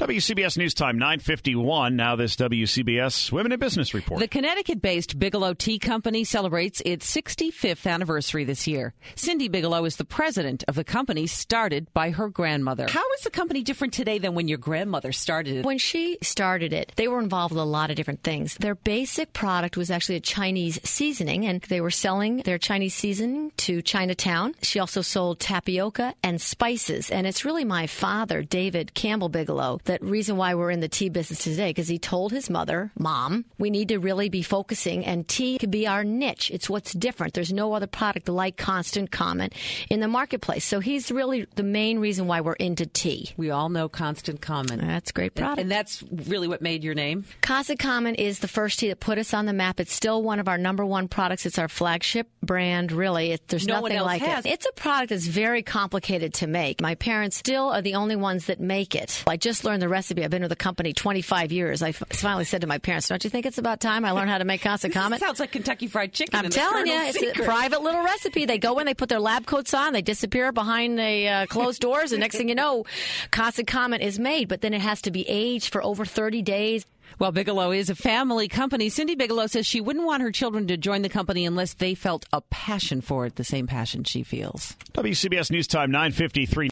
WCBS News Time, 9:51. Now this WCBS Women in Business Report. The Connecticut-based Bigelow Tea Company celebrates its 65th anniversary this year. Cindy Bigelow is the president of the company, started by her grandmother. How is the company different today than when your grandmother started it? When she started it, they were involved with a lot of different things. Their basic product was actually a Chinese seasoning, and they were selling their Chinese seasoning to Chinatown. She also sold tapioca and spices, and it's really my father, David Campbell Bigelow, that reason why we're in the tea business today, because he told his mother, Mom, we need to really be focusing, and tea could be our niche. It's what's different. There's no other product like Constant Comment in the marketplace. So he's really the main reason why we're into tea. We all know Constant Comment. That's a great product. And that's really what made your name? Constant Comment is the first tea that put us on the map. It's still one of our number one products. It's our flagship brand, really. There's nothing like it. It's a product that's very complicated to make. My parents still are the only ones that make it. I just learned the recipe. I've been with the company 25 years. I finally said to my parents, don't you think it's about time I learned how to make Constant Comment? Sounds like Kentucky Fried Chicken. I'm telling you, it's a private little recipe. They go in, they put their lab coats on, they disappear behind the closed doors, and next thing you know, Constant Comment is made, but then it has to be aged for over 30 days. Well, Bigelow is a family company. Cindy Bigelow says she wouldn't want her children to join the company unless they felt a passion for it, the same passion she feels. WCBS News Time, 9:53.